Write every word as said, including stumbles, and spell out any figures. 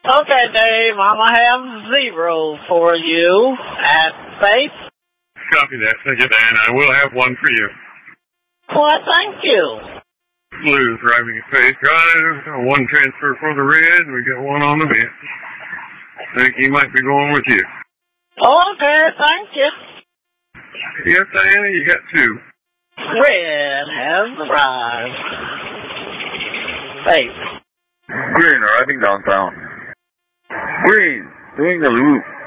Okay, Dave, I'm going to have zero for you at Faith. Copy that. Thank you, Dan. I will have one for you. Well, thank you. Blues driving at Faith Drive. One transfer for the Red. We got one on the bench. I think he might be going with you. Okay, thank you. Yes, Diana, you got two. Red has arrived. Faith. Green arriving downtown. Green, doing the loop.